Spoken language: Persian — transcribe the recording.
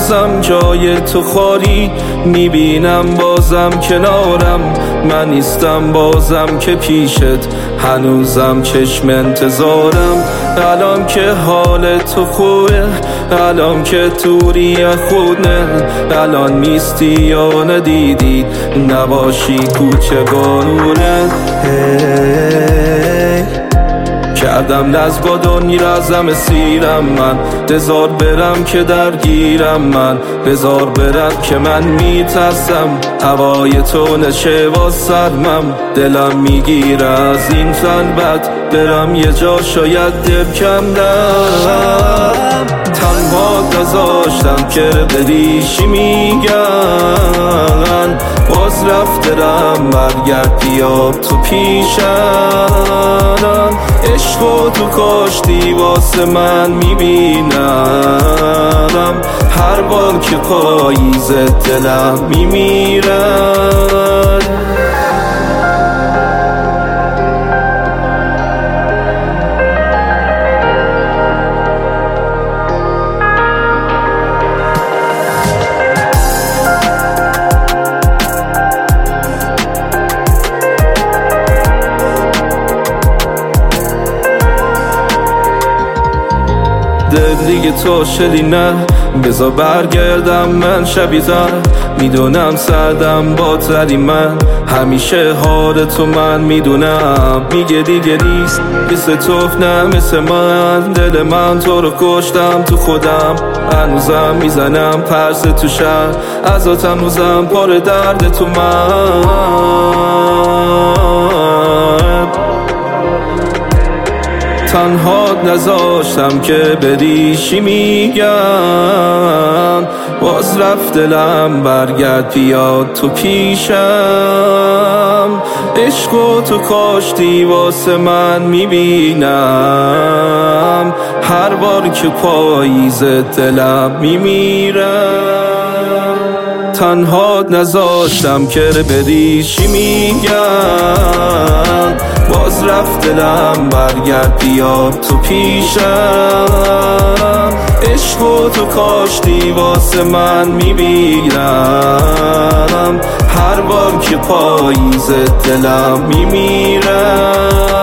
هنوزم جای تو خالی، میبینم بازم کنارم، من نیستم بازم که پیشت، هنوزم چشم انتظارم. الان که حال تو خوبه، الان که توری خونه، الان میستی یا ندیدی نباشی کوچه بارونه. کردم نز با دنیرزم سیرم، من بذار برم که درگیرم، من بذار برم که من میترسم هوای تو نشه با سرمم. دلم میگیره از این خلوت برم یه جا شاید دل کندم. تنها نذاشتم که بریشی میگن، باز رفتم برگرد بیا تو پیشم. عشقو تو کاشتی واسه من میبینم، هر بار که پاییز دلم میمیرم. دل دیگه تو شدی نه، بذار برگردم من شبیزم. میدونم سردم با تری من، همیشه حال تو من میدونم. میگه دیگه نیست مثل تو نه مثل من، دل من تو رو کشتم تو خودم. هنوزم میزنم پرس تو شهر، ازات هنوزم پر درد تو من. تنها نذاشتم که بریشی میگن، باز رفت دلم برگرد بیاد تو پیشم. عشقو تو کاشتی واسه من میبینم، هر بار که پاییز دلم میمیرم. تنها نذاشتم که بریشی میگن، باز رفت دلم برگرد بیاد تو پیشم. عشقو تو کاشتی واسه من میبینم، هر بار که پاییز دلم میمیرم.